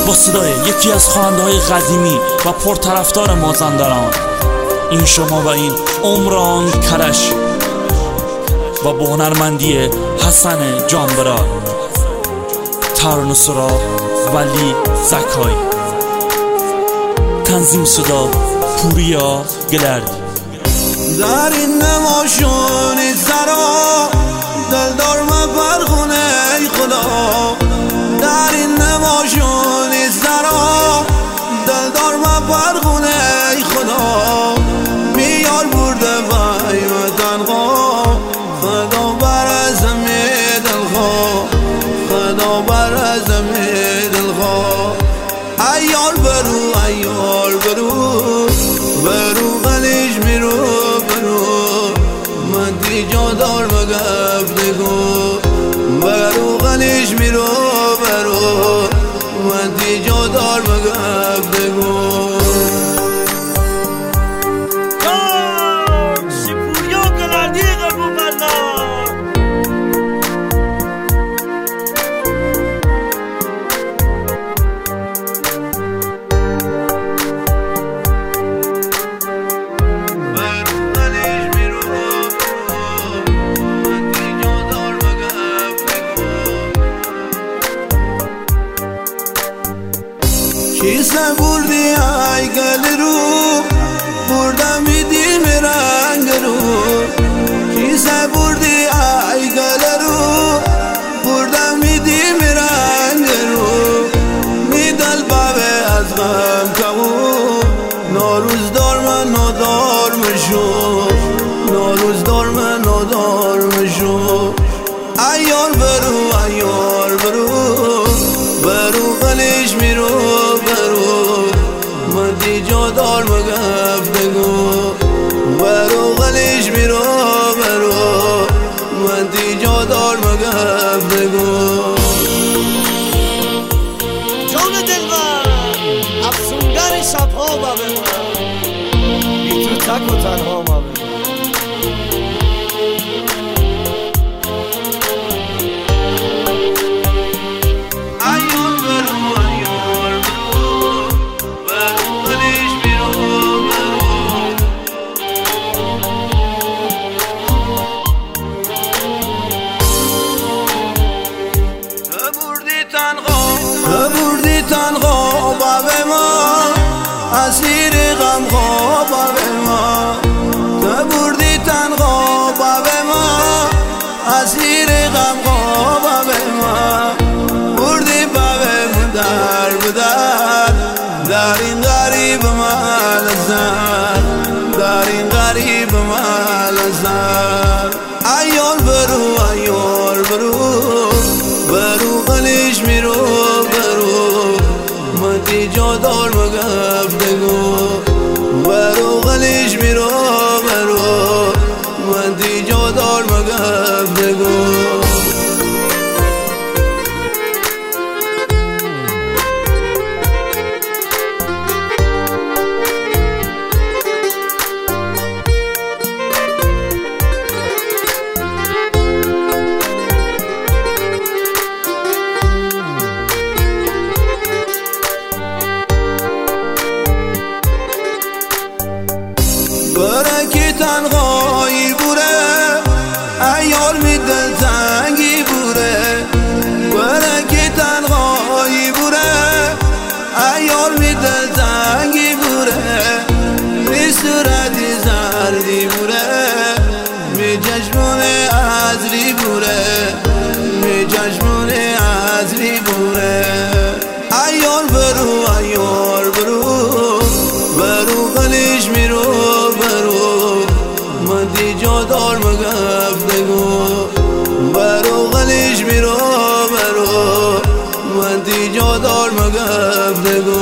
با صدای یکی از خواننده‌های قدیمی و پرطرفدار مازندران، این شما و این عمران کرش و با هنرمندی حسن جانبرا، ترانه سرا ولی زکایی، تنظیم صدا پوریا گلردی. در این نماشون زرا دلدار من فرخونه ای خدا، در این نماشون زرا دلدار من فرخونه ای خدا، میار برده بای و تنها خدا بر ازم دلخواه، خدا بر ازم دلخواه. ایار برو ایار برو برو غلیش میرو برو، من دیجا دار مگف دگو برو غلیش میرو برو، من دیجا دار مگف دگو. پوریا گلردی قبول کیسه بردی ای گل رو بردم میدی رنگ رو، کیسه بردی ای گل رو بردم میدی رنگ رو، میدل بابه از غم کمون ناروز دار من نادار مشو، ناروز دار من نادار مشو. ایار برو ایار برو برو غلیش میرو برو، من دیجا دار مگف دگو برو غلیش میرو برو، من دیجا دار مگف دگو. جان دلبر افسونگر شبها بابه من، بی تو تک و تنها بابه. بردی تنها بابه ما اسیر غم خواب بابه ما، بردی تنها بابه ما اسیر غم خواب بابه ما، بردی بابه مدر بدر در این غریب مال زن، در این غریب مال زن. ایار برو ایار برو برو غلیش میرو برو، من دیجا دار مگف دگو برو غلیش میرو برو، من دیجا دار مگف دگو. برکی تنهایی بوره ایار می دل تنگی بوره، برکی تنهایی بوره ایار می دل تنگی بوره، می صورتی زردی بوره می جشمون ازری بوره، می جشمون ازری بوره. ایار برو ایار برو برو غلیش میرو برو، من دیجا دار مگف دگو برو غلیش میرو برو، من دیجا دار مگف دگو.